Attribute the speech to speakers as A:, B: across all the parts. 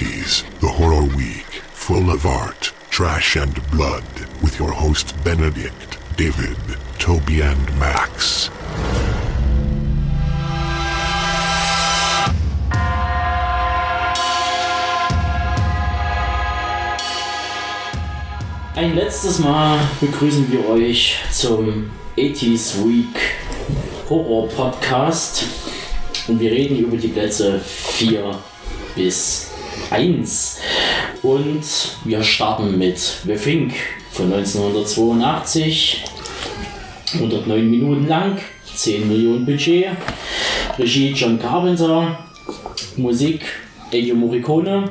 A: 80s, the horror week, full of art, trash and blood, with your hosts Benedict, David, Toby and Max.
B: Ein letztes Mal begrüßen wir euch zum 80s Week Horror Podcast und wir reden über die Plätze 4 bis 1 und wir starten mit The Thing von 1982, 109 Minuten lang, 10 Millionen Budget, Regie John Carpenter, Musik Ennio Morricone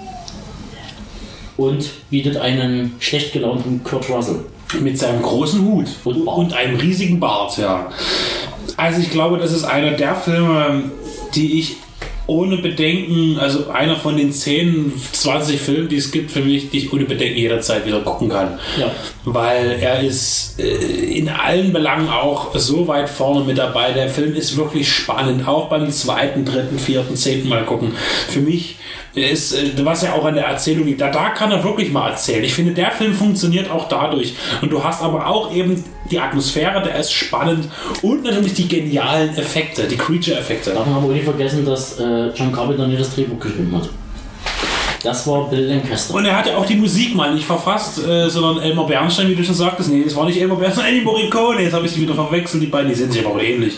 B: und bietet einen schlecht gelaunten Kurt Russell.
C: Mit seinem großen Hut und einem riesigen Bart, ja. Also ich glaube, das ist einer der Filme, die ich ohne Bedenken, also einer von den 10, 20 Filmen, die es gibt für mich, die ich ohne Bedenken jederzeit wieder gucken kann. Ja. Weil er ist in allen Belangen auch so weit vorne mit dabei. Der Film ist wirklich spannend, auch beim 2., 3., 4., 10. Mal gucken. Für mich ist, was ja auch an der Erzählung liegt, da kann er wirklich mal erzählen. Ich finde, der Film funktioniert auch dadurch. Und du hast aber auch eben die Atmosphäre, der ist spannend und natürlich die genialen Effekte, die Creature-Effekte.
B: Darf man aber nicht vergessen, dass John Carpenter nicht das Drehbuch geschrieben hat. Das war Bill Lancaster.
C: Und er hat ja auch die Musik mal nicht verfasst, sondern Elmer Bernstein, wie du schon sagtest. Nee, das war nicht Elmer Bernstein, Ennio Morricone. Jetzt habe ich sie wieder verwechselt, die beiden, die sind sich aber auch ähnlich.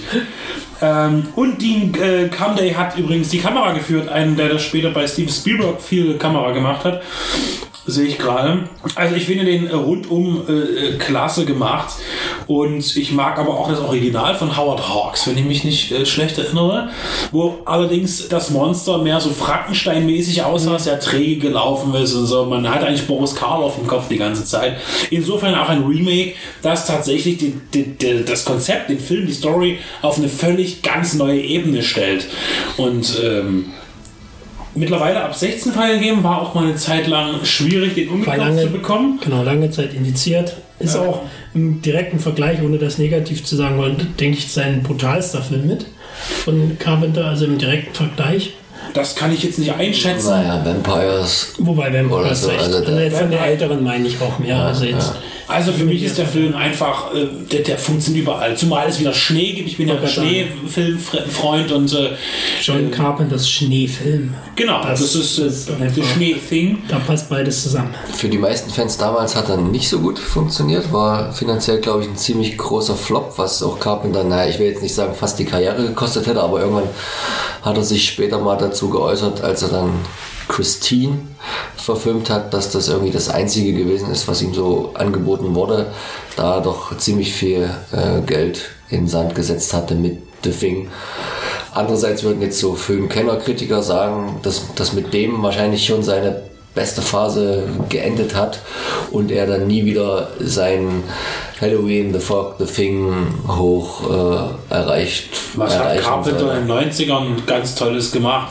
C: Und Dean Cunday hat übrigens die Kamera geführt, einen, der das später bei Steven Spielberg viel Kamera gemacht hat. Sehe ich gerade. Also ich finde den rundum klasse gemacht und ich mag aber auch das Original von Howard Hawks, wenn ich mich nicht schlecht erinnere, wo allerdings das Monster mehr so Frankenstein-mäßig aussah, sehr träge gelaufen ist und so. Man hat eigentlich Boris Karloff im Kopf die ganze Zeit. Insofern auch ein Remake, das tatsächlich das Konzept, den Film, die Story auf eine völlig ganz neue Ebene stellt. Und mittlerweile ab 16 freigegeben, war auch mal eine Zeit lang schwierig, den umgekauft zu bekommen.
D: Genau, lange Zeit indiziert. Ist auch im direkten Vergleich, ohne das negativ zu sagen wollen, denke ich, sein brutalster Film mit von Carpenter, also im direkten Vergleich.
C: Das kann ich jetzt nicht einschätzen.
E: Naja, Vampires.
D: Wobei Vampires
E: so,
D: recht. Also jetzt von den älteren meine ich auch mehr. Also jetzt.
C: Also für mich ist der Film einfach, der funktioniert überall. Zumal es wieder Schnee gibt. Ich bin ja ein Schneefilmfreund und
D: John Carpenters Schneefilm.
C: Genau, das ist das Schnee-Thing.
D: Da passt beides zusammen.
E: Für die meisten Fans damals hat er nicht so gut funktioniert. War finanziell, glaube ich, ein ziemlich großer Flop, was auch Carpenter, naja, ich will jetzt nicht sagen, fast die Karriere gekostet hätte, aber irgendwann hat er sich später mal dazu geäußert, als er dann Christine verfilmt hat, dass das irgendwie das Einzige gewesen ist, was ihm so angeboten wurde, da er doch ziemlich viel Geld in den Sand gesetzt hatte mit The Thing. Andererseits würden jetzt so Filmkenner-Kritiker sagen, dass mit dem wahrscheinlich schon seine beste Phase geendet hat und er dann nie wieder sein Halloween, The Fog, The Thing hoch erreicht.
C: Was hat Carpenter in den 90ern ganz Tolles gemacht?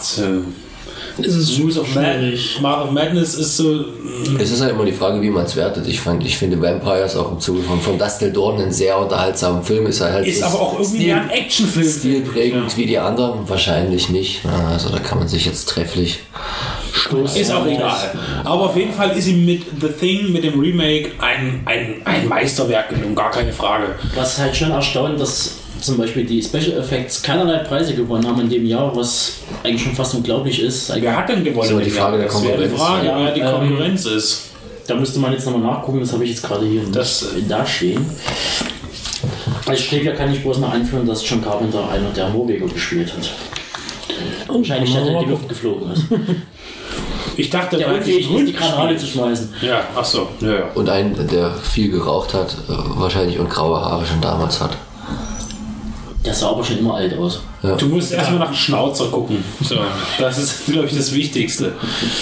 D: Es ist
C: Mouth of Madness ist so.
E: Es ist halt immer die Frage, wie man es wertet. Ich finde Vampires auch im Zuge von Dustin Dorn einen sehr unterhaltsamen Film. Ist halt
C: ist aber auch irgendwie ein Actionfilm.
E: Stilprägend wie die anderen wahrscheinlich nicht. Also da kann man sich jetzt trefflich
C: stoßen. Ist auch egal. Aber auf jeden Fall ist ihm mit The Thing, mit dem Remake, ein Meisterwerk gelungen, gar keine Frage.
B: Was halt schon erstaunt, dass zum Beispiel die Special Effects keinerlei Preise gewonnen haben in dem Jahr, was eigentlich schon fast unglaublich ist.
C: Wer hat denn gewonnen?
E: So die Frage der Konkurrenz.
C: Die Frage, wer die Konkurrenz ist.
B: Da müsste man jetzt nochmal nachgucken, das habe ich jetzt gerade hier da stehen. Als Trivia kann ich bloß noch anführen, dass John Carpenter einer der Norweger gespielt hat. Wahrscheinlich, dass er in die Luft geflogen ist.
C: Ich dachte,
B: der unfähig ist, die Granate zu schmeißen.
C: Ja, ach so. Ja.
E: Und einen, der viel geraucht hat, wahrscheinlich und graue Haare schon damals hat.
B: Der sah aber schon immer alt aus.
C: Ja. Du musst erstmal nach dem Schnauzer gucken. So, das ist, glaube ich, das Wichtigste.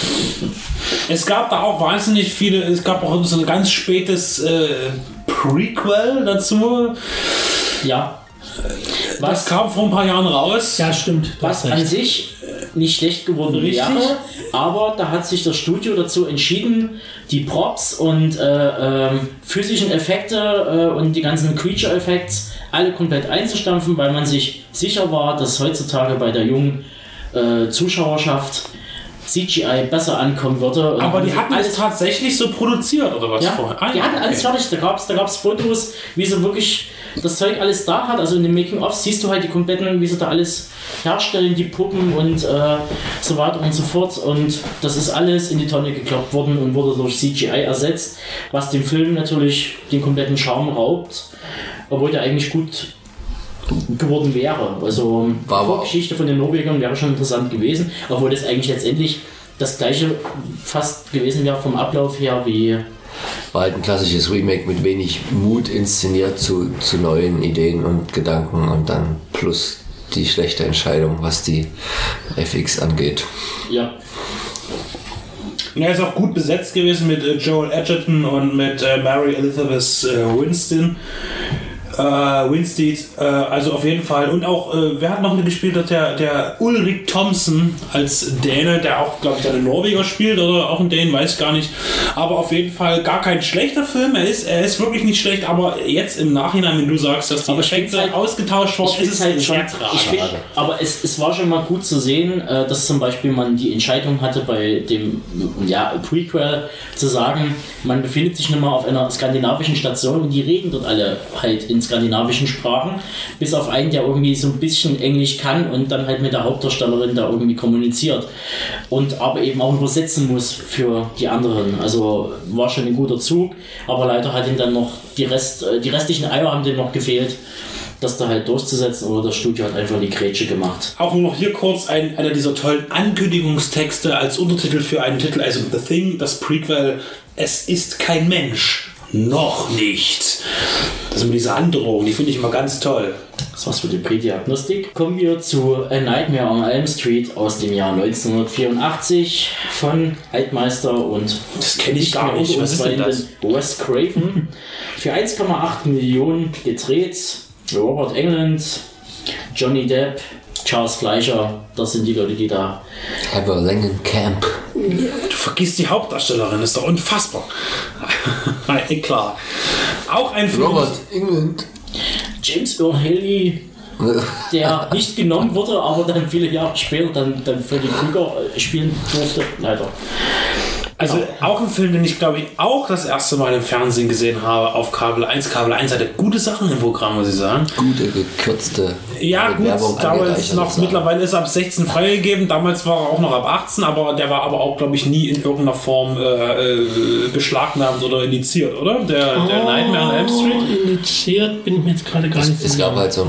C: Es gab da auch wahnsinnig viele, es gab auch so ein ganz spätes Prequel dazu.
B: Ja.
C: Das kam vor ein paar Jahren raus.
D: Ja, stimmt.
B: Was an sich nicht schlecht geworden wäre, aber da hat sich das Studio dazu entschieden, die Props und physischen Effekte und die ganzen Creature Effects alle komplett einzustampfen, weil man sich sicher war, dass heutzutage bei der jungen Zuschauerschaft CGI besser ankommen würde. Und
C: aber die hatten alles tatsächlich so produziert, oder was?
B: Ja,
C: vorher?
B: die hatten alles fertig. Da gab's Fotos, wie sie wirklich das Zeug alles da hat. Also in den Making-of siehst du halt die kompletten, wie sie da alles herstellen, die Puppen und so weiter und so fort. Und das ist alles in die Tonne gekloppt worden und wurde durch CGI ersetzt, was dem Film natürlich den kompletten Charme raubt, obwohl der eigentlich gut geworden wäre. Also die Vorgeschichte von den Norwegern wäre schon interessant gewesen, obwohl das eigentlich letztendlich das gleiche fast gewesen wäre vom Ablauf her wie...
E: War halt ein klassisches Remake mit wenig Mut inszeniert zu neuen Ideen und Gedanken und dann plus die schlechte Entscheidung, was die FX angeht.
B: Ja.
C: Er ist auch gut besetzt gewesen mit Joel Edgerton und mit Mary Elizabeth Winstead, also auf jeden Fall. Und auch, wer hat noch mitgespielt? Der Ulrik Thomsen als Däne, der auch, glaube ich, einen Norweger spielt oder auch ein Dänen, weiß gar nicht. Aber auf jeden Fall gar kein schlechter Film. Er ist wirklich nicht schlecht, aber jetzt im Nachhinein, wenn du sagst, dass die Effekte halt ausgetauscht wurden, ist es halt schon
B: aber es war schon mal gut zu sehen, dass zum Beispiel man die Entscheidung hatte bei dem Prequel zu sagen, man befindet sich nun mal auf einer skandinavischen Station und die reden dort alle halt in skandinavischen Sprachen, bis auf einen, der irgendwie so ein bisschen Englisch kann und dann halt mit der Hauptdarstellerin da irgendwie kommuniziert und aber eben auch übersetzen muss für die anderen. Also war schon ein guter Zug, aber leider hat ihn dann noch die restlichen Eier haben dem noch gefehlt, das da halt durchzusetzen, oder das Studio hat einfach die Grätsche gemacht.
C: Auch nur noch hier kurz einer dieser tollen Ankündigungstexte als Untertitel für einen Titel, also The Thing, das Prequel, es ist kein Mensch. Noch nicht. Das ist diese Androhung, die finde ich immer ganz toll.
B: Das war's für die Prädiagnostik. Kommen wir zu A Nightmare on Elm Street aus dem Jahr 1984 von Altmeister und
C: das kenne ich gar nicht. Was ist denn das?
B: Wes Craven. Für 1,8 Millionen gedreht. Robert Englund, Johnny Depp, Charles Fleischer, das sind die Leute, die da...
E: Heather Langenkamp.
C: Du vergisst die Hauptdarstellerin, ist doch unfassbar. Nein, klar. Auch ein Film.
E: Robert Englund.
B: James Earl Haley, der nicht genommen wurde, aber dann viele Jahre später dann Freddy Krueger spielen durfte. Leider.
C: Also auch ein Film, den ich glaube ich auch das erste Mal im Fernsehen gesehen habe auf Kabel 1. Kabel 1 hatte gute Sachen im Programm, muss ich sagen.
E: Gute, gekürzte
C: Werbung damals noch, mittlerweile ist er ab 16 freigegeben, damals war er auch noch ab 18, aber der war aber auch, glaube ich, nie in irgendeiner Form beschlagnahmt oder indiziert, oder? Der Nightmare on Elm Street?
D: Initiiert bin ich mir jetzt gerade gar nicht sicher.
E: Es gab halt so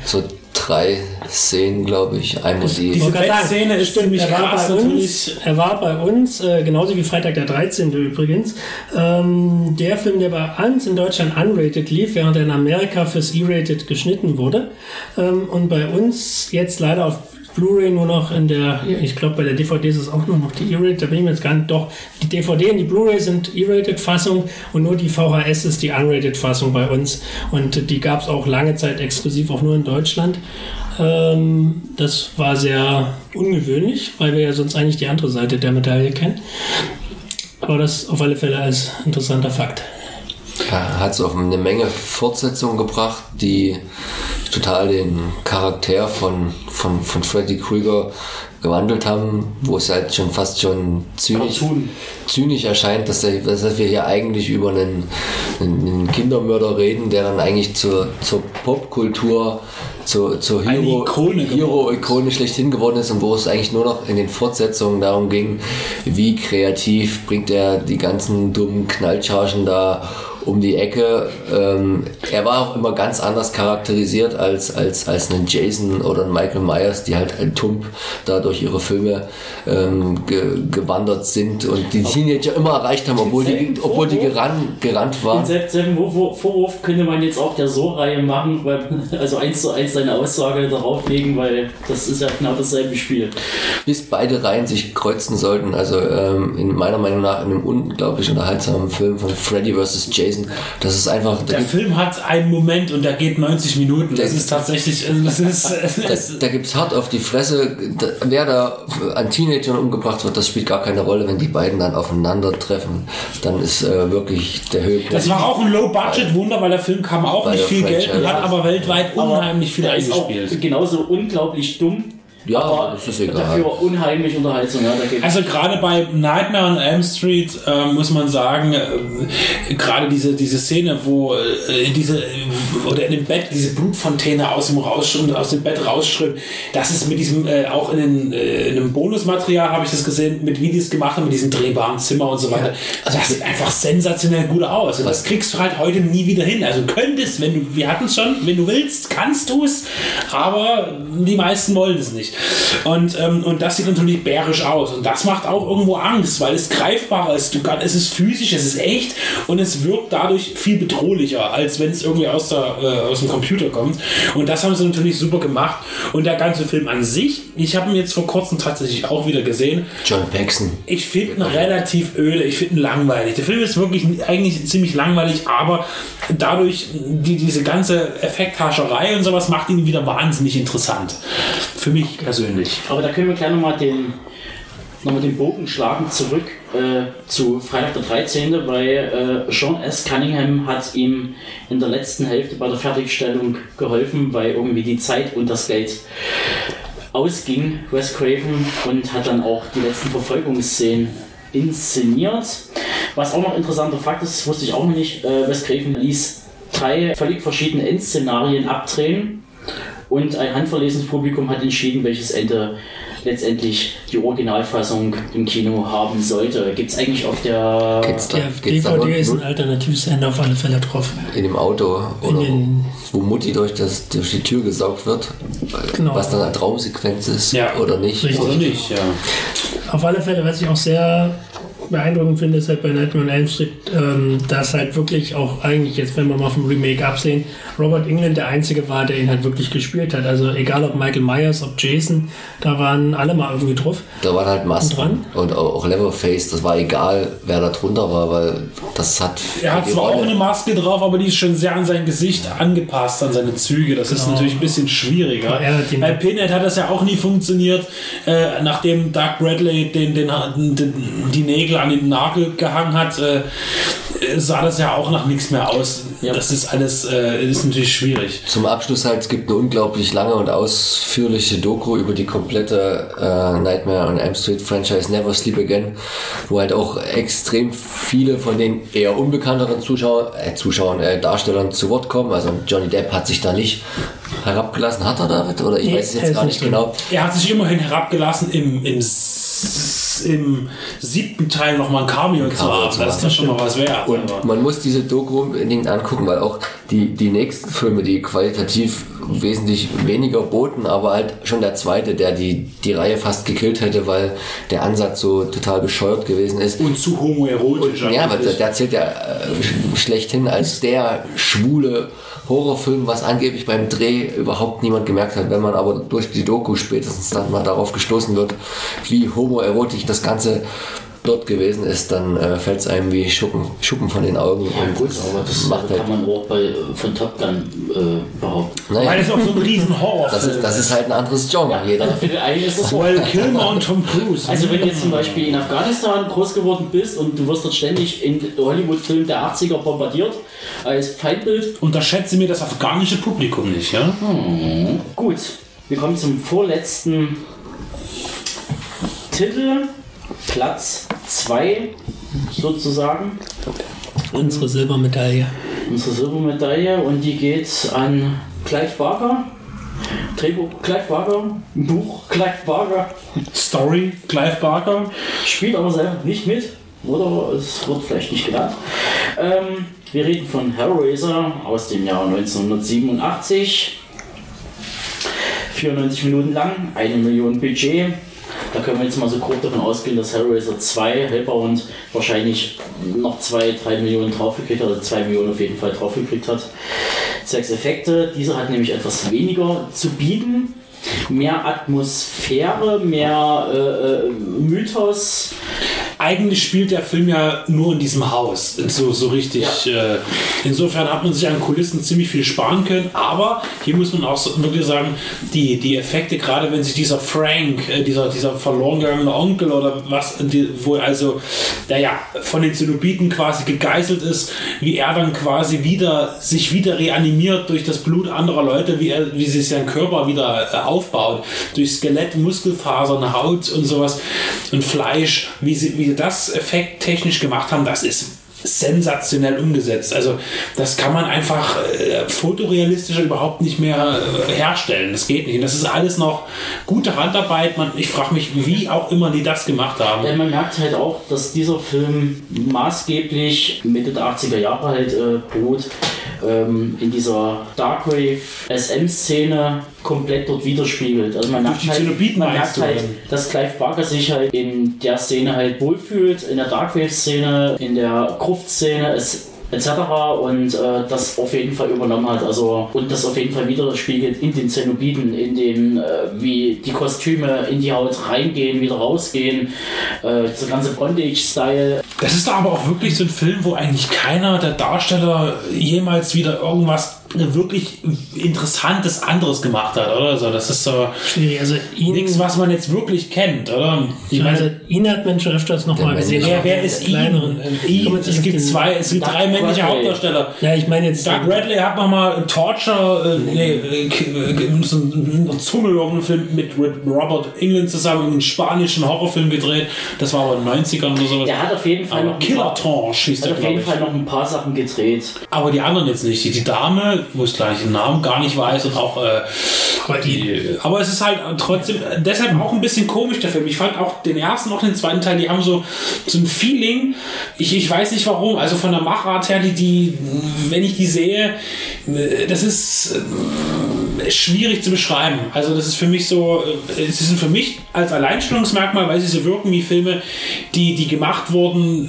E: 3 Szenen, glaube ich. Einmal
C: diese Bettszene ist ziemlich krass natürlich.
D: Er war bei uns, genauso wie Freitag der 13. übrigens. Der Film, der bei uns in Deutschland unrated lief, während er in Amerika fürs E-Rated geschnitten wurde. Und bei uns jetzt leider auf Blu-ray nur noch in der, ich glaube bei der DVD ist es auch nur noch die E-Rated, da bin ich mir jetzt gar nicht, doch, die DVD und die Blu-ray sind E-Rated-Fassung und nur die VHS ist die Unrated-Fassung bei uns und die gab es auch lange Zeit exklusiv auch nur in Deutschland. Das war sehr ungewöhnlich, weil wir ja sonst eigentlich die andere Seite der Medaille kennen. Aber das auf alle Fälle als interessanter Fakt.
E: Ja, hat es auch eine Menge Fortsetzungen gebracht, die total den Charakter von Freddy Krueger gewandelt haben, wo es halt schon fast schon zynisch erscheint, dass wir hier eigentlich über einen Kindermörder reden, der dann eigentlich zur Popkultur, zur Hero-Ikone schlechthin geworden ist und wo es eigentlich nur noch in den Fortsetzungen darum ging, wie kreativ bringt er die ganzen dummen Knallchargen da um die Ecke. Er war auch immer ganz anders charakterisiert als ein Jason oder ein Michael Myers, die halt ein Tump da durch ihre Filme gewandert sind und die Teenager immer erreicht haben, obwohl die gerannt waren.
B: Denselben Vorwurf könnte man jetzt auch der So-Reihe machen, also 1:1 seine Aussage darauf legen, weil das ist ja genau dasselbe Spiel.
E: Bis beide Reihen sich kreuzen sollten, also in meiner Meinung nach in einem unglaublich unterhaltsamen Film von Freddy vs. Jason. Das ist einfach...
C: Der Film hat einen Moment und der geht 90 Minuten. Das ist tatsächlich...
E: Da gibt es hart auf die Fresse. Wer da an Teenagern umgebracht wird, das spielt gar keine Rolle. Wenn die beiden dann aufeinandertreffen, dann ist wirklich der Höhepunkt.
C: Das war auch ein Low-Budget-Wunder, weil der Film kam auch nicht viel Geld und hat aber weltweit unheimlich viel eingespielt.
B: Ist auch genauso unglaublich dumm
E: Ja,
B: aber
E: das ist egal.
B: dafür unheimlich unterhaltsam. Ja,
C: Also gerade bei Nightmare on Elm Street muss man sagen, gerade diese Szene, wo oder in dem Bett diese Blutfontäne aus dem Bett rausströmt, das ist mit diesem, auch in einem Bonusmaterial habe ich das gesehen, mit Videos gemacht mit diesem drehbaren Zimmer und so weiter. Also das sieht einfach sensationell gut aus. Und das kriegst du halt heute nie wieder hin. Also könntest, wir hatten es schon, wenn du willst, kannst du es, aber die meisten wollen es nicht. Und das sieht natürlich bärisch aus. Und das macht auch irgendwo Angst, weil es greifbarer ist. Es ist physisch, es ist echt und es wirkt dadurch viel bedrohlicher, als wenn es irgendwie aus dem Computer kommt. Und das haben sie natürlich super gemacht. Und der ganze Film an sich, ich habe ihn jetzt vor kurzem tatsächlich auch wieder gesehen.
E: John Paxson.
C: Ich finde ihn relativ öde, ich finde ihn langweilig. Der Film ist wirklich eigentlich ziemlich langweilig, aber dadurch diese ganze Effekthascherei und sowas macht ihn wieder wahnsinnig interessant. Für mich persönlich.
B: Aber da können wir gleich nochmal den Bogen schlagen zurück zu Freitag der 13., weil Sean S. Cunningham hat ihm in der letzten Hälfte bei der Fertigstellung geholfen, weil irgendwie die Zeit und das Geld ausging, Wes Craven, und hat dann auch die letzten Verfolgungsszenen inszeniert. Was auch noch interessanter Fakt ist, wusste ich auch noch nicht, Wes Craven ließ 3 völlig verschiedene Endszenarien abdrehen und ein handverlesenes Publikum hat entschieden, welches Ende letztendlich die Originalfassung im Kino haben sollte. Gibt es eigentlich auf der
D: DVD ist ein alternatives Ende auf alle Fälle drauf.
E: In dem Auto oder wo Mutti durch die Tür gesaugt wird,
D: genau.
E: Was dann eine Traumsequenz ist oder nicht.
D: Richtig.
C: Oder nicht, ja.
D: Auf alle Fälle, was ich auch sehr beeindruckend finde, ist halt bei Nightmare on Elm Street, dass halt wirklich auch eigentlich jetzt, wenn wir mal vom Remake absehen, Robert Englund der Einzige war, der ihn halt wirklich gespielt hat. Also egal ob Michael Myers, ob Jason, da waren alle mal irgendwie drauf.
E: Da waren halt Masken und auch Leatherface, das war egal, wer da drunter war, weil das hat...
C: Er hat zwar auch eine Maske drauf, aber die ist schon sehr an sein Gesicht angepasst, an seine Züge. Das ist natürlich ein bisschen schwieriger. Bei Pinhead hat das ja auch nie funktioniert, nachdem Doug Bradley die Nägel an den Nagel gehangen hat, sah das ja auch nach nichts mehr aus. Ja. Das ist alles ist natürlich schwierig.
E: Zum Abschluss halt, es gibt eine unglaublich lange und ausführliche Doku über die komplette Nightmare on Elm Street Franchise Never Sleep Again, wo halt auch extrem viele von den eher unbekannteren Darstellern zu Wort kommen. Also Johnny Depp hat sich da nicht herabgelassen. Hat er David? Oder ich weiß es jetzt gar nicht genau.
C: Er hat sich immerhin herabgelassen im 7. Teil nochmal ein Cameo zu haben. Das ist ja schon mal was wert.
E: Und man muss diese Doku unbedingt angucken, weil auch die nächsten Filme, die qualitativ wesentlich weniger boten, aber halt schon der zweite, der die Reihe fast gekillt hätte, weil der Ansatz so total bescheuert gewesen ist.
C: Und zu homoerotisch.
E: Ja, weil der zählt ja schlechthin als der schwule Horrorfilm, was angeblich beim Dreh überhaupt niemand gemerkt hat. Wenn man aber durch die Doku spätestens dann mal darauf gestoßen wird, wie homoerotisch das Ganze dort gewesen ist, dann fällt es einem wie Schuppen von den Augen.
B: Ja, gut, aber das kann man auch von Top Gun behaupten.
E: Naja.
C: Weil es auch so ein riesen Horror ist.
E: Das ist halt ein anderes Genre.
B: Ja, also für den einen ist das so.
C: Well, Kilmer und Tom Cruise.
B: Also wenn du jetzt zum Beispiel in Afghanistan groß geworden bist und du wirst dort ständig in Hollywood-Filmen der 80er bombardiert als Feindbild.
C: Unterschätze mir das afghanische Publikum nicht, ja?
B: Gut, wir kommen zum vorletzten Titel. Platz 2 sozusagen.
D: Unsere Silbermedaille.
B: Und die geht an Clive Barker. Drehbuch Clive Barker. Buch Clive Barker.
C: Story Clive Barker.
B: Spielt aber selber nicht mit. Oder es wird vielleicht nicht genannt. Wir reden von Hellraiser aus dem Jahr 1987. 94 Minuten lang, 1 Million Budget. Da können wir jetzt mal so grob davon ausgehen, dass Hellraiser 2 Hellbound wahrscheinlich noch 2-3 Millionen draufgekriegt hat, oder 2 Millionen auf jeden Fall draufgekriegt hat. Zwecks Effekte, dieser hat nämlich etwas weniger zu bieten. Mehr Atmosphäre, mehr Mythos.
C: Eigentlich spielt der Film ja nur in diesem Haus, so richtig. Ja. Insofern hat man sich an Kulissen ziemlich viel sparen können, aber hier muss man auch wirklich sagen, die Effekte, gerade wenn sich dieser Frank, dieser verloren gegangene Onkel oder was, wo also von den Zenobiten quasi gegeißelt ist, wie er dann quasi sich wieder reanimiert durch das Blut anderer Leute, wie sich sein Körper wieder aufbaut. Durch Skelett, Muskelfasern, Haut und sowas und Fleisch, wie sie das effekttechnisch gemacht haben, das ist sensationell umgesetzt. Also das kann man einfach fotorealistischer überhaupt nicht mehr herstellen. Das geht nicht. Und das ist alles noch gute Handarbeit. Ich frage mich, wie auch immer die das gemacht haben.
B: Ja, man merkt halt auch, dass dieser Film maßgeblich Mitte der 80er Jahre halt beruht, in dieser Darkwave SM-Szene komplett dort widerspiegelt. Also man merkt halt, dass Clive Barker sich halt in der Szene halt wohlfühlt, in der Darkwave-Szene, in der Gruft-Szene, etc. und das auf jeden Fall übernommen hat. Also, und das auf jeden Fall widerspiegelt in den Zenobiten, in dem, wie die Kostüme in die Haut reingehen, wieder rausgehen, dieser ganze Bondage-Style.
C: Das ist aber auch wirklich so ein Film, wo eigentlich keiner der Darsteller jemals wieder irgendwas wirklich Interessantes anderes gemacht hat, oder? Also das ist so
D: schwierig. Also
C: nichts, was man jetzt wirklich kennt, oder?
D: Ihn hat man schon öfters noch mal gesehen.
C: Wer ist ihn? Es gibt drei männliche Hauptdarsteller.
D: Ja, ich meine jetzt...
C: Doug Bradley hat nochmal Torture, so einen Zungellochen-Film mit Robert Englund zusammen, einen spanischen Horrorfilm gedreht. Das war aber in den 90ern oder so.
B: Der hat auf jeden Fall noch ein paar Sachen gedreht.
C: Aber die anderen jetzt nicht. Die Dame, wo ich gleich den Namen gar nicht weiß und auch aber es ist halt trotzdem deshalb auch ein bisschen komisch, der Film. Ich fand auch den ersten, auch den zweiten Teil, die haben so ein Feeling, ich weiß nicht warum, also von der Machart her, die wenn ich die sehe, das ist schwierig zu beschreiben. Also das ist für mich so, es ist für mich als Alleinstellungsmerkmal, weil sie so wirken wie Filme, die gemacht wurden,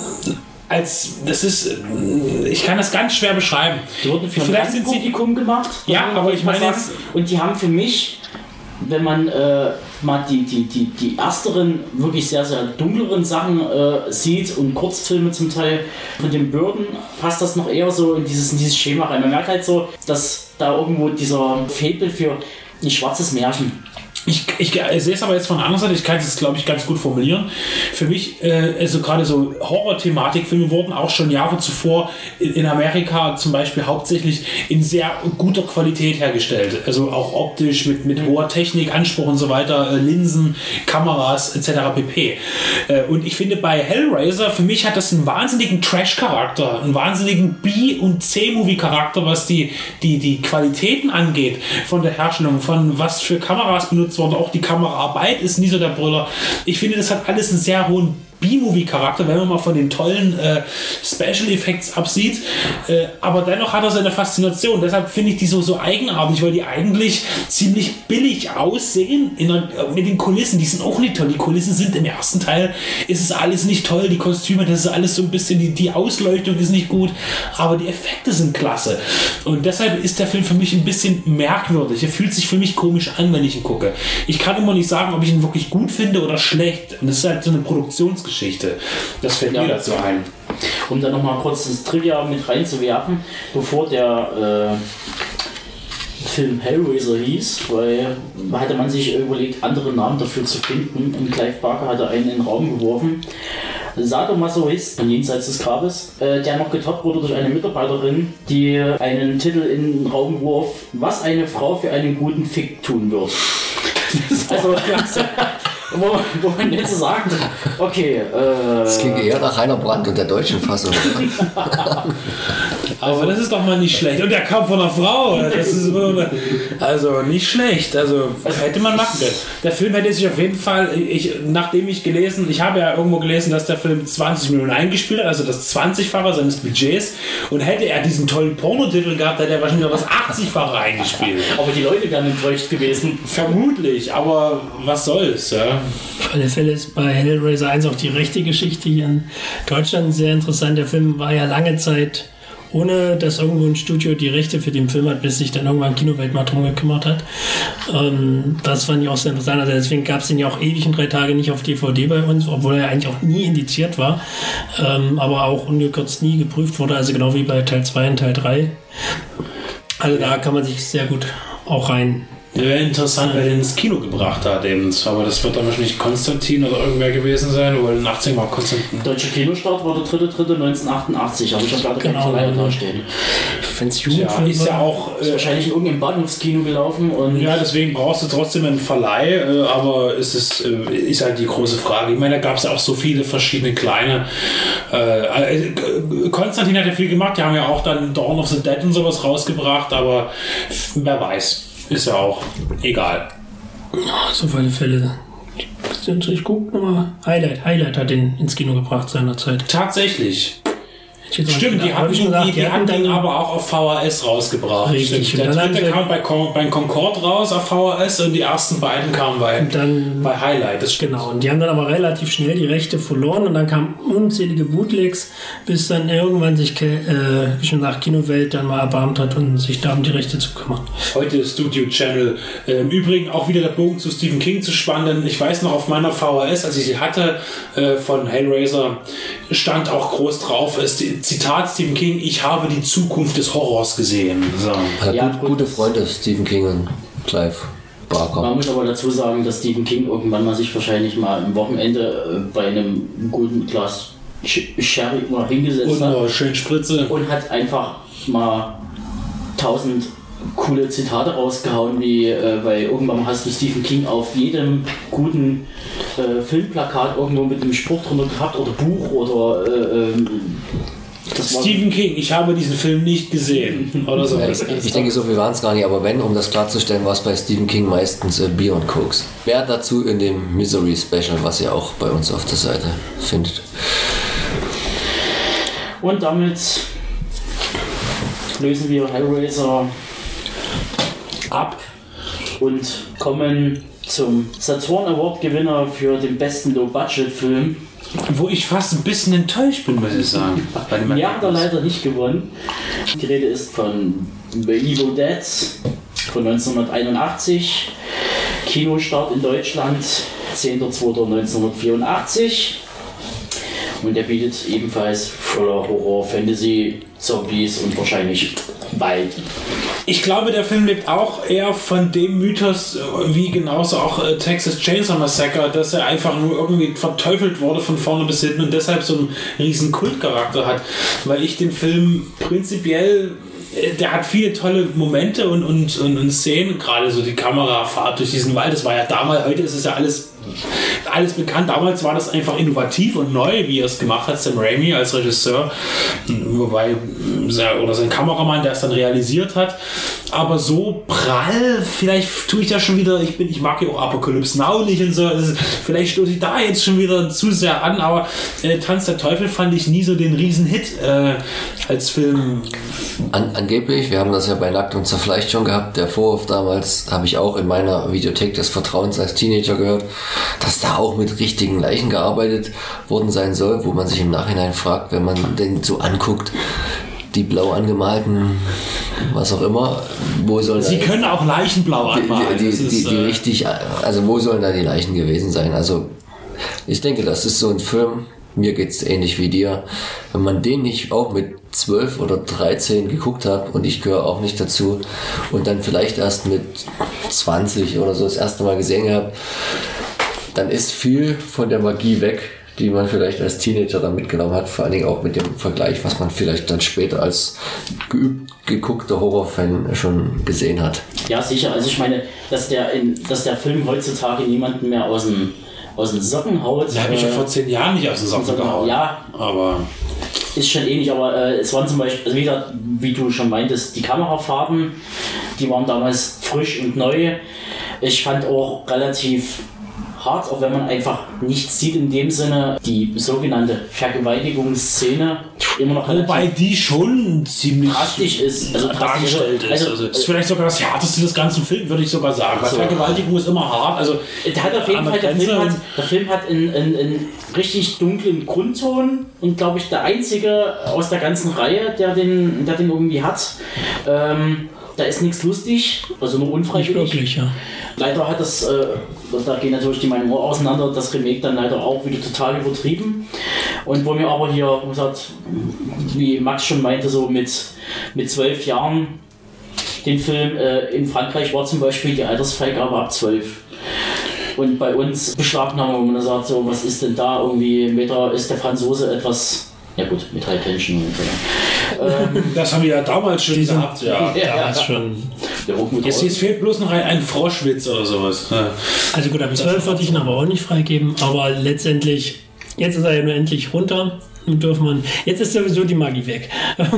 C: ich kann das ganz schwer beschreiben.
B: Die wurden für ein Publikum gemacht.
C: Ja, aber ich meine jetzt...
B: Und die haben für mich, wenn man mal die ersteren, wirklich sehr, sehr dunkleren Sachen sieht und Kurzfilme zum Teil von den Burden, passt das noch eher so in dieses Schema rein. Man merkt halt so, dass da irgendwo dieser Faible für ein schwarzes Märchen.
C: Ich sehe es aber jetzt von der anderen Seite, ich kann es, glaube ich, ganz gut formulieren. Für mich, also gerade so Horror-Thematik-Filme wurden auch schon Jahre zuvor in Amerika zum Beispiel hauptsächlich in sehr guter Qualität hergestellt. Also auch optisch mit hoher Technik, Anspruch und so weiter, Linsen, Kameras etc. pp. Und ich finde bei Hellraiser, für mich hat das einen wahnsinnigen Trash-Charakter, einen wahnsinnigen B- und C-Movie-Charakter, was die Qualitäten angeht von der Herstellung, von was für Kameras benutzt worden, auch die Kameraarbeit ist nie so der Brüller. Ich finde, das hat alles einen sehr hohen B-Movie-Charakter, wenn man mal von den tollen Special Effects absieht, aber dennoch hat er seine Faszination. Deshalb finde ich die so eigenartig, weil die eigentlich ziemlich billig aussehen mit den Kulissen. Die sind auch nicht toll. Die Kulissen sind im ersten Teil, ist es alles nicht toll, die Kostüme, das ist alles so ein bisschen, die Ausleuchtung ist nicht gut, aber die Effekte sind klasse. Und deshalb ist der Film für mich ein bisschen merkwürdig. Er fühlt sich für mich komisch an, wenn ich ihn gucke. Ich kann immer nicht sagen, ob ich ihn wirklich gut finde oder schlecht. Und das ist halt so eine Produktionsgeschichte. Das fällt mir dazu ein.
B: Um dann nochmal kurz das Trivia mit reinzuwerfen, bevor der Film Hellraiser hieß, weil hatte man sich überlegt, andere Namen dafür zu finden, und Clive Barker hatte einen in den Raum geworfen. Sadomasochist von Jenseits des Grabes, der noch getoppt wurde durch eine Mitarbeiterin, die einen Titel in den Raum warf, was eine Frau für einen guten Fick tun wird. Also, wo man jetzt sagt, okay.
E: Das klingt eher nach Rainer Brandt und der deutschen Fassung.
C: Aber das ist doch mal nicht schlecht. Und der kam von einer Frau. Das ist also nicht schlecht. Also hätte man machen können. Der Film hätte sich auf jeden Fall, ich habe ja irgendwo gelesen, dass der Film 20 Millionen eingespielt hat, also das 20-fache seines Budgets. Und hätte er diesen tollen Pornotitel gehabt, hätte er wahrscheinlich noch das 80-fache eingespielt.
B: Aber die Leute wären enttäuscht gewesen.
C: Vermutlich, aber was soll's, ja.
D: Auf alle Fälle ist bei Hellraiser 1 auch die rechte Geschichte hier in Deutschland sehr interessant. Der Film war ja lange Zeit, ohne dass irgendwo ein Studio die Rechte für den Film hat, bis sich dann irgendwann Kinowelt mal drum gekümmert hat. Das fand ich auch sehr interessant. Also deswegen gab es den ja auch ewig in 3 Tage nicht auf DVD bei uns, obwohl er eigentlich auch nie indiziert war, aber auch ungekürzt nie geprüft wurde, also genau wie bei Teil 2 und Teil 3. Also da kann man sich sehr gut auch rein
C: Wäre interessant, wer den ins Kino gebracht hat eben. Aber das wird dann wahrscheinlich Konstantin oder irgendwer gewesen sein, weil in 18 war Konstantin.
B: Deutscher Kinostart war der 3.3.1988, aber ich habe gerade keinen Flyer da stehen.
D: Wenn es Jugendfilm
C: ist ja auch
B: Ist wahrscheinlich in irgendeinem Bahnhofskino gelaufen. Und
C: ja, deswegen brauchst du trotzdem einen Verleih, aber es ist halt die große Frage. Ich meine, da gab es auch so viele verschiedene kleine. Konstantin hat ja viel gemacht, die haben ja auch dann Dawn of the Dead und sowas rausgebracht, aber wer weiß, ist ja auch egal.
D: So auf alle Fälle. Ich guck nochmal. Highlight hat den ins Kino gebracht seinerzeit.
C: Tatsächlich. Stimmt, die hatten den aber auch auf VHS rausgebracht.
D: Richtig.
C: Der dritte kam bei Concorde raus auf VHS und die ersten beiden kamen bei Highlight. Das stimmt.
D: Genau, und die haben dann aber relativ schnell die Rechte verloren und dann kamen unzählige Bootlegs, bis dann irgendwann sich Kinowelt dann mal erbarmt hat und sich da um die Rechte zu kümmern.
C: Heute Studio Channel. Im Übrigen auch wieder der Bogen zu Stephen King zu spannen. Ich weiß noch, auf meiner VHS, als ich sie hatte, von Hellraiser, stand auch groß drauf, Zitat Stephen King, ich habe die Zukunft des Horrors gesehen. So.
E: Gute Freunde, Stephen King und Clive Barker.
B: Man muss aber dazu sagen, dass Stephen King irgendwann mal sich wahrscheinlich mal am Wochenende bei einem guten Glas Sherry mal hingesetzt hat.
C: Schön Spritze.
B: Und hat einfach mal 1000 coole Zitate rausgehauen, wie weil irgendwann hast du Stephen King auf jedem guten Filmplakat irgendwo mit einem Spruch drunter gehabt oder Buch oder
C: Stephen King, ich habe diesen Film nicht gesehen. Oder so.
E: Ich denke, so viel waren es gar nicht, aber wenn, um das klarzustellen, war es bei Stephen King meistens Bier und Koks. Mehr dazu in dem Misery Special, was ihr auch bei uns auf der Seite findet.
B: Und damit lösen wir Hellraiser ab und kommen zum Saturn Award Gewinner für den besten Low-Budget-Film.
C: Wo ich fast ein bisschen enttäuscht bin, muss ich sagen.
B: Wir haben da leider nicht gewonnen. Die Rede ist von The Evil Dead von 1981. Kinostart in Deutschland 10.02.1984. Und der bietet ebenfalls voller Horror, Fantasy, Zombies und wahrscheinlich Wald.
C: Ich glaube, der Film lebt auch eher von dem Mythos, wie genauso auch Texas Chainsaw Massacre, dass er einfach nur irgendwie verteufelt wurde von vorne bis hinten und deshalb so einen riesen Kultcharakter hat. Weil ich den Film prinzipiell, der hat viele tolle Momente und Szenen, gerade so die Kamerafahrt durch diesen Wald, das war ja damals, heute ist es ja alles bekannt. Damals war das einfach innovativ und neu, wie er es gemacht hat, Sam Raimi als Regisseur, wobei oder sein Kameramann, der es dann realisiert hat. Aber so prall, vielleicht tue ich da schon wieder, ich mag ja auch Apocalypse Now nicht und so, vielleicht stoße ich da jetzt schon wieder zu sehr an, aber Tanz der Teufel fand ich nie so den Riesen-Hit als Film.
E: Angeblich, wir haben das ja bei Nackt und Zerfleischt schon gehabt, der Vorwurf damals, habe ich auch in meiner Videothek des Vertrauens als Teenager gehört, dass da auch mit richtigen Leichen gearbeitet worden sein soll, wo man sich im Nachhinein fragt, wenn man den so anguckt, die blau angemalten, was auch immer, wo sollen
C: Sie können auch Leichen blau anmalen.
E: Die richtig, also wo sollen da die Leichen gewesen sein? Also ich denke, das ist so ein Film, mir geht's ähnlich wie dir, wenn man den nicht auch mit 12 oder 13 geguckt hat und ich gehöre auch nicht dazu und dann vielleicht erst mit 20 oder so das erste Mal gesehen gehabt, dann ist viel von der Magie weg, die man vielleicht als Teenager dann mitgenommen hat, vor allen Dingen auch mit dem Vergleich, was man vielleicht dann später als geguckter Horrorfan schon gesehen hat.
B: Ja, sicher. Also ich meine, dass der Film heutzutage niemanden mehr aus den Socken haut.
C: Da habe ich ja vor 10 Jahren nicht aus den Socken gehauen.
B: Ja,
C: aber
B: ist schon ähnlich, aber es waren zum Beispiel, also wieder, wie du schon meintest, die Kamerafahrten, die waren damals frisch und neu. Ich fand auch relativ hart, auch wenn man einfach nichts sieht in dem Sinne, die sogenannte Vergewaltigungsszene immer noch
C: wobei die schon ziemlich
B: drastisch ist. Also
C: dargestellt ist. Also ist vielleicht sogar das Härteste des ganzen Films, würde ich sogar sagen. Weil Vergewaltigung ist immer hart. Also
B: der hat auf jeden Fall, der Film hat einen richtig dunklen Grundton und glaube ich der einzige aus der ganzen Reihe, der den irgendwie hat. Da ist nichts lustig, also nur unfreiwillig.
D: Nicht wirklich, ja.
B: Leider hat das, da gehen natürlich die Meinungen auseinander, das Remake dann leider auch wieder total übertrieben. Und wo mir aber hier, wie Max schon meinte, so mit 12 Jahren den Film. In Frankreich war zum Beispiel die Altersfreigabe ab 12. Und bei uns Beschlagnahme, wo man sagt, so, was ist denn da irgendwie, Meter ist der Franzose etwas, ja gut, mit High Tension und so.
C: Das haben wir ja damals schon gehabt.
D: Ja, damals schon.
C: Jetzt fehlt bloß noch ein Froschwitz oder sowas. Ja.
D: Also gut, ab 12 würde ich ihn aber auch nicht freigeben, aber letztendlich, jetzt ist er ja nur endlich runter. Jetzt ist sowieso die Magie weg.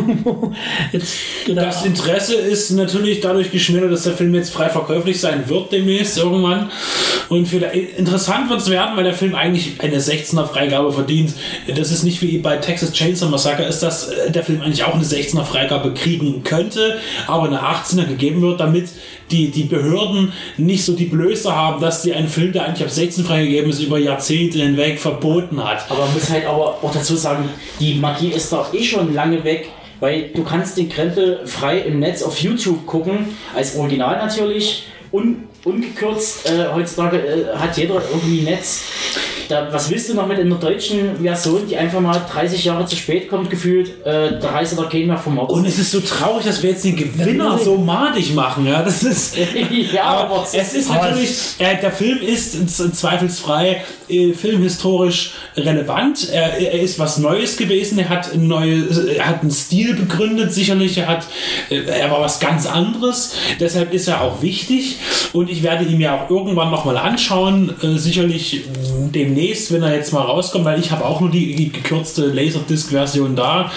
C: Das Interesse ist natürlich dadurch geschmälert, dass der Film jetzt frei verkäuflich sein wird demnächst irgendwann. Und interessant wird es werden, weil der Film eigentlich eine 16er Freigabe verdient. Das ist nicht wie bei Texas Chainsaw Massacre, ist, dass der Film eigentlich auch eine 16er Freigabe kriegen könnte, aber eine 18er gegeben wird, damit die Behörden nicht so die Blöße haben, dass sie einen Film, der eigentlich ab 16 freigegeben ist, über Jahrzehnte hinweg verboten hat.
B: Aber man muss halt aber auch dazu sagen, die Magie ist doch schon lange weg, weil du kannst den Krempel frei im Netz auf YouTube gucken, als Original natürlich, ungekürzt. Heutzutage hat jeder irgendwie Netz. Was willst du noch mit einer deutschen Version, die einfach mal 30 Jahre zu spät kommt, gefühlt? Da reißt er keinen mehr vom Ort.
C: Und es ist so traurig, dass wir jetzt den Gewinner so madig machen. Ja, das ist,
B: ja, aber
C: es ist natürlich, der Film ist zweifelsfrei filmhistorisch relevant. Er ist was Neues gewesen. Er hat einen Stil begründet, sicherlich. Er war was ganz anderes. Deshalb ist er auch wichtig. Und ich werde ihn mir auch irgendwann nochmal anschauen. Sicherlich demnächst, wenn er jetzt mal rauskommt, weil ich habe auch nur die gekürzte Laserdisc-Version da.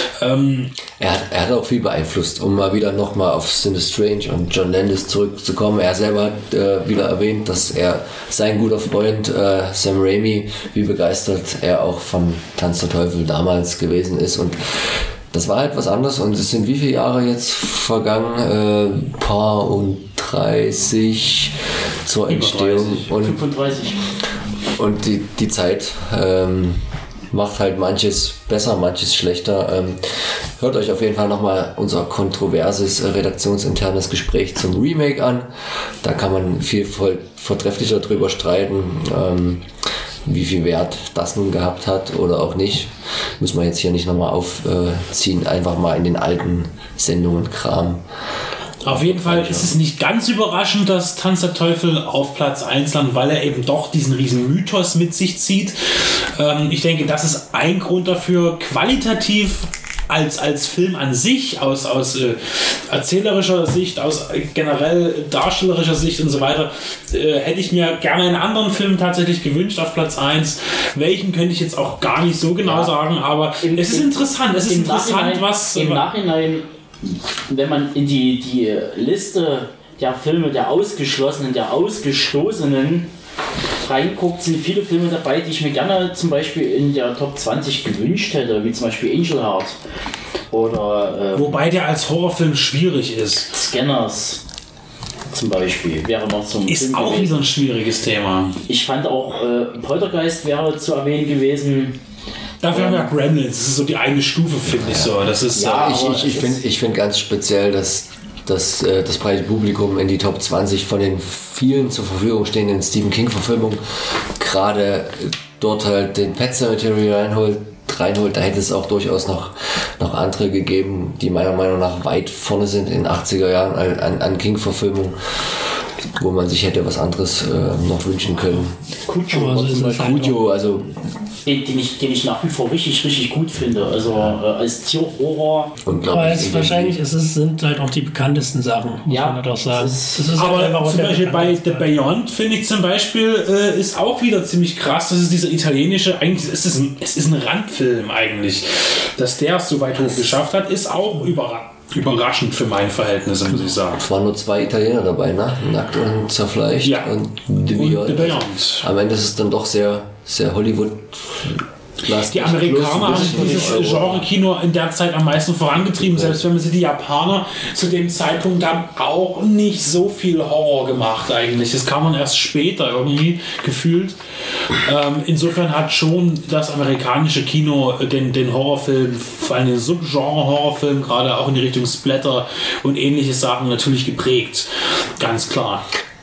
E: Er hat auch viel beeinflusst, um mal wieder nochmal auf Cinema Strange und John Landis zurückzukommen. Er selber hat wieder erwähnt, dass er sein guter Freund Sam Raimi, wie begeistert er auch von Tanz der Teufel damals gewesen ist. Und das war halt was anderes. Und es sind wie viele Jahre jetzt vergangen? Paar und 30 zur Entstehung.
B: 35.
E: Und die Zeit macht halt manches besser, manches schlechter. Hört euch auf jeden Fall nochmal unser kontroverses redaktionsinternes Gespräch zum Remake an. Da kann man viel vortrefflicher drüber streiten, wie viel Wert das nun gehabt hat oder auch nicht. Müssen wir jetzt hier nicht nochmal aufziehen, einfach mal in den alten Sendungen kramen.
C: Auf jeden Fall ist es nicht ganz überraschend, dass Tanz der Teufel auf Platz 1 landet, weil er eben doch diesen riesen Mythos mit sich zieht. Ich denke, das ist ein Grund dafür. Qualitativ als Film an sich, aus erzählerischer Sicht, aus generell darstellerischer Sicht und so weiter, hätte ich mir gerne einen anderen Film tatsächlich gewünscht auf Platz 1. Welchen könnte ich jetzt auch gar nicht so genau sagen, aber es ist interessant. Es ist interessant, was...
B: Im Nachhinein, wenn man in die Liste der Filme der Ausgeschlossenen, der Ausgestoßenen reinguckt, sind viele Filme dabei, die ich mir gerne zum Beispiel in der Top 20 gewünscht hätte, wie zum Beispiel Angel Heart oder
C: wobei der als Horrorfilm schwierig ist.
B: Scanners zum Beispiel wäre noch so ein
C: ist
B: Film
C: auch
B: gewesen.
C: wieder ein schwieriges Thema.
B: Ich fand auch Poltergeist wäre zu erwähnen gewesen.
C: Dafür haben wir Gremlins, das ist so die eine Stufe, finde ich so. Das ist
B: Ja,
E: ich finde ganz speziell, dass das breite Publikum in die Top 20 von den vielen zur Verfügung stehenden Stephen King-Verfilmungen gerade dort halt den Pet Sematary reinholt. Da hätte es auch durchaus noch andere gegeben, die meiner Meinung nach weit vorne sind in den 80er Jahren an King-Verfilmungen, wo man sich hätte was anderes noch wünschen können.
B: Cujo,
E: also
B: den ich nach wie vor richtig gut finde. Also als Tierhorror.
D: Aber es sind halt auch die bekanntesten Sachen, muss man doch sagen.
C: Das ist aber halt zum Beispiel bei The Beyond, finde ich zum Beispiel, ist auch wieder ziemlich krass. Das ist dieser italienische, eigentlich es ist ein Randfilm eigentlich. Dass der es so weit hoch geschafft hat, ist auch überraschend für meine Verhältnisse, muss ich sagen.
E: Es waren nur 2 Italiener dabei, ne? Nackt und Zerfleischt und The Beyond. Am Ende ist es dann doch sehr, sehr Hollywood.
C: Die Amerikaner haben dieses Genre-Kino in der Zeit am meisten vorangetrieben, selbst wenn man die Japaner zu dem Zeitpunkt haben auch nicht so viel Horror gemacht eigentlich. Das kam man erst später irgendwie gefühlt. Insofern hat schon das amerikanische Kino den Horrorfilm, vor allem den Subgenre-Horrorfilm, gerade auch in die Richtung Splatter und ähnliche Sachen natürlich geprägt. Ganz klar.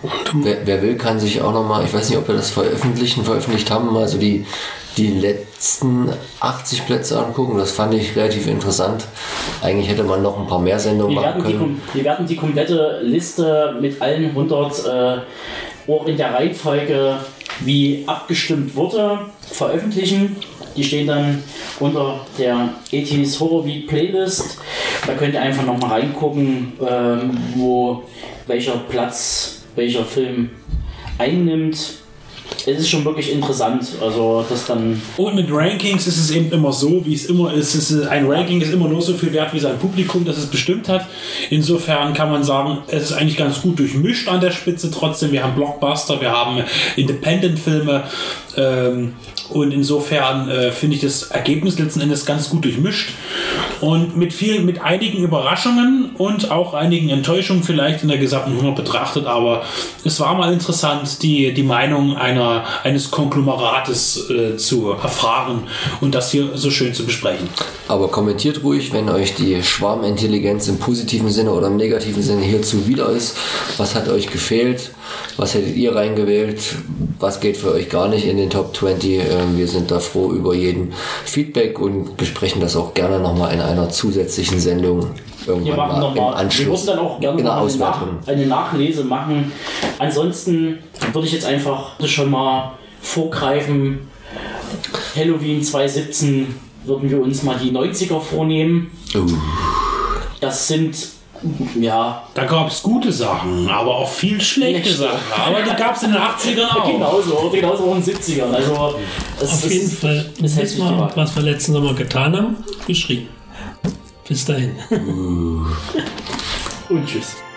E: Wer will, kann sich auch nochmal, ich weiß nicht, ob wir das veröffentlicht haben, mal so die letzten 80 Plätze angucken. Das fand ich relativ interessant. Eigentlich hätte man noch ein paar mehr Sendungen machen können.
B: Wir werden die komplette Liste mit allen 100 auch in der Reihenfolge, wie abgestimmt wurde, veröffentlichen. Die stehen dann unter der 80s Horror Week Playlist. Da könnt ihr einfach nochmal reingucken, wo welcher Platz welcher Film einnimmt. Es ist schon wirklich interessant, also das dann...
C: Und mit Rankings ist es eben immer so, wie es immer ist. Ein Ranking ist immer nur so viel wert wie sein Publikum, das es bestimmt hat. Insofern kann man sagen, es ist eigentlich ganz gut durchmischt an der Spitze. Trotzdem, wir haben Blockbuster, wir haben Independent-Filme und insofern finde ich das Ergebnis letzten Endes ganz gut durchmischt und mit einigen Überraschungen und auch einigen Enttäuschungen vielleicht in der gesamten 100 betrachtet, aber es war mal interessant, die Meinung eines Konglomerates zu erfahren und das hier so schön zu besprechen.
E: Aber kommentiert ruhig, wenn euch die Schwarmintelligenz im positiven Sinne oder im negativen Sinne hier zuwider ist. Was hat euch gefehlt? Was hättet ihr reingewählt? Was geht für euch gar nicht in den Top 20? Wir sind da froh über jeden Feedback und besprechen das auch gerne nochmal in einer zusätzlichen Sendung irgendwann mal im Anschluss.
B: Wir würden dann auch gerne eine Nachlese machen. Ansonsten würde ich jetzt einfach schon mal vorgreifen. Halloween 2017 würden wir uns mal die 90er vornehmen. Das sind... Ja.
C: Da gab es gute Sachen, aber auch viel schlechte Sachen. Aber die gab es in den 80ern auch.
B: Genauso auch in den 70ern. Also,
D: auf jeden Fall, das ist mal, was wir letzten Sommer getan haben, geschrieben. Bis dahin.
B: Und tschüss.